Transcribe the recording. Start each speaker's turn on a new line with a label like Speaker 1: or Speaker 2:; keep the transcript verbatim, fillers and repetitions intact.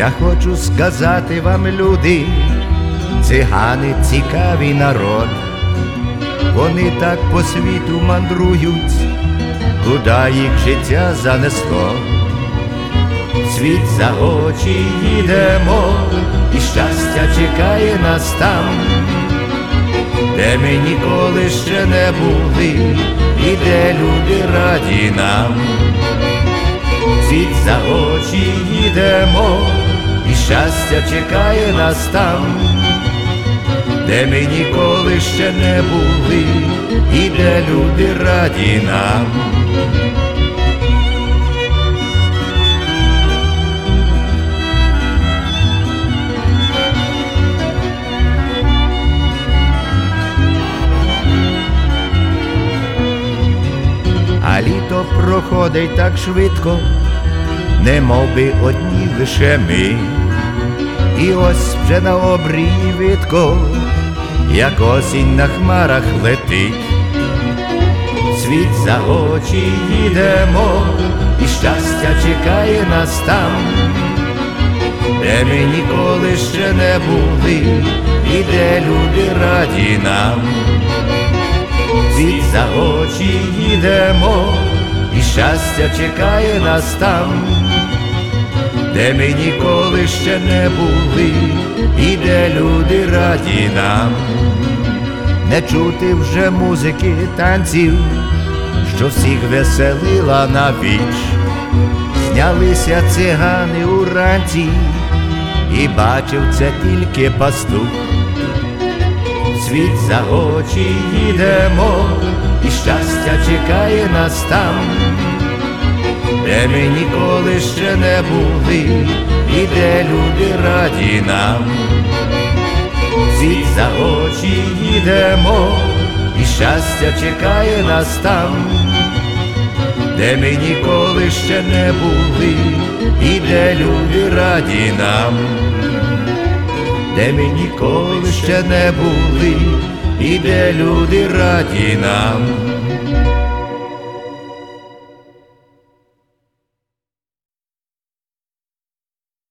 Speaker 1: Я хочу сказати вам, люди, цигани цікавий народ. Вони так по світу мандрують, куди їх життя занесло. Світ за очі їдемо, і щастя чекає нас там, де ми ніколи ще не були, і де люди раді нам. Світ за очі їдемо, і щастя чекає нас там, де ми ніколи ще не були, і де люди раді нам. А літо проходить так швидко, немов би одні лише ми. І ось вже на обрії видко, як осінь на хмарах летить. Світ за очі їдемо, і щастя чекає нас там, де ми ніколи ще не були, і де люди раді нам. Світ за очі їдемо, і щастя чекає нас там, де ми ніколи ще не були, і де люди раді нам. Не чути вже музики, танців, що всіх веселила навіч. Знялися цигани уранці, і бачив це тільки пастух. Світ за очі їдемо, і щастя чекає нас там, де ми ніколи ще не були, і де люди раді нам. Світ за очі їдемо, і щастя чекає нас там, де ми ніколи ще не були, і де люди раді нам. Де ми ніколи ще не були, і де люди раді нам.